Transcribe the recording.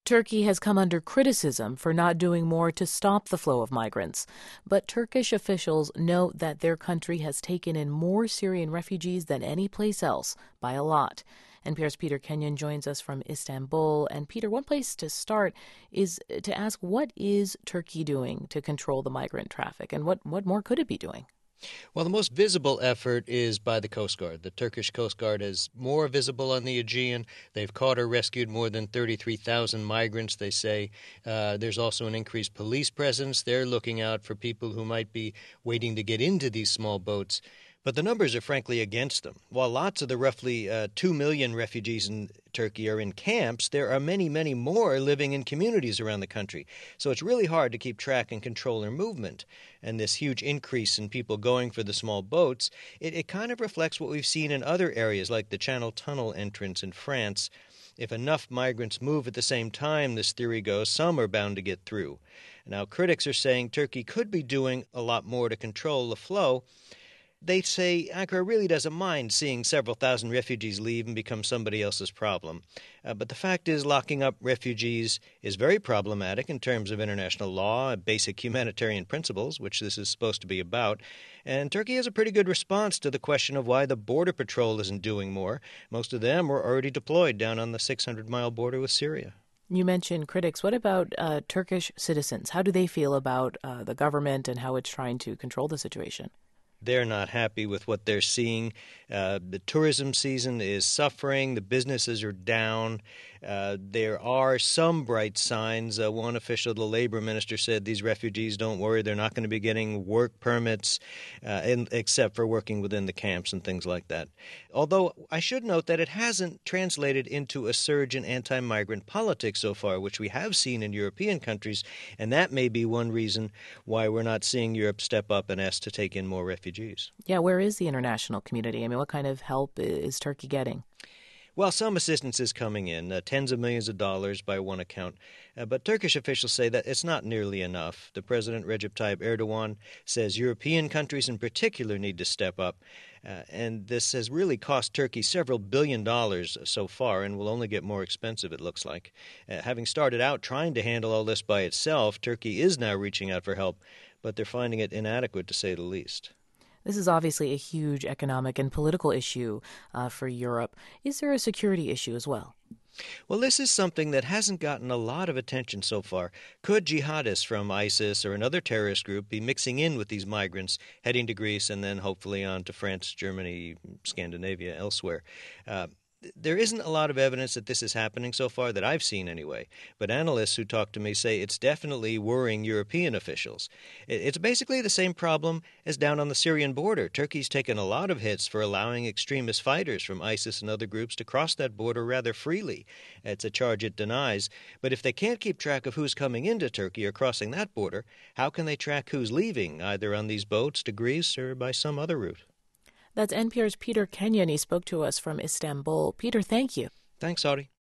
Turkey has come under criticism for not doing more to stop the flow of migrants. But Turkish officials note that their country has taken in more Syrian refugees than any place else, by a lot. NPR's Peter Kenyon joins us from Istanbul. And Peter, one place to start is to ask, what is Turkey doing to control the migrant traffic, and what more could it be doing? Well, the most visible effort is by the Coast Guard. The Turkish Coast Guard is more visible on the Aegean. They've caught or rescued more than 33,000 migrants, they say. There's also an increased police presence. They're looking out for people who might be waiting to get into these small boats. But the numbers are frankly against them. While lots of the roughly 2 million refugees in Turkey are in camps, there are many, many more living in communities around the country. So it's really hard to keep track and control their movement. And this huge increase in people going for the small boats, it kind of reflects what we've seen in other areas like the Channel Tunnel entrance in France. If enough migrants move at the same time, this theory goes, some are bound to get through. Now, critics are saying Turkey could be doing a lot more to control the flow. They say Ankara really doesn't mind seeing several thousand refugees leave and become somebody else's problem. But the fact is, locking up refugees is very problematic in terms of international law, basic humanitarian principles, which this is supposed to be about. And Turkey has a pretty good response to the question of why the Border Patrol isn't doing more. Most of them were already deployed down on the 600-mile border with Syria. You mentioned critics. What about Turkish citizens? How do they feel about the government and how it's trying to control the situation? They're not happy with what they're seeing. The tourism season is suffering. The businesses are down. There are some bright signs. One official, the labor minister, said these refugees, don't worry, they're not going to be getting work permits except for working within the camps and things like that. Although I should note that it hasn't translated into a surge in anti-migrant politics so far, which we have seen in European countries, and that may be one reason why we're not seeing Europe step up and ask to take in more refugees. Yeah, where is the international community? I mean, what kind of help is Turkey getting? Well, some assistance is coming in, tens of millions of dollars by one account. But Turkish officials say that it's not nearly enough. The president, Recep Tayyip Erdogan, says European countries in particular need to step up. And this has really cost Turkey several $billion so far and will only get more expensive, it looks like. Having started out trying to handle all this by itself, Turkey is now reaching out for help, but they're finding it inadequate, to say the least. This is obviously a huge economic and political issue for Europe. Is there a security issue as well? Well, this is something that hasn't gotten a lot of attention so far. Could jihadists from ISIS or another terrorist group be mixing in with these migrants, heading to Greece and then hopefully on to France, Germany, Scandinavia, elsewhere? There isn't a lot of evidence that this is happening so far that I've seen anyway, but analysts who talk to me say it's definitely worrying European officials. It's basically the same problem as down on the Syrian border. Turkey's taken a lot of hits for allowing extremist fighters from ISIS and other groups to cross that border rather freely. It's a charge it denies, but if they can't keep track of who's coming into Turkey or crossing that border, how can they track who's leaving, either on these boats to Greece or by some other route? That's NPR's Peter Kenyon. He spoke to us from Istanbul. Peter, thank you. Thanks, Audie.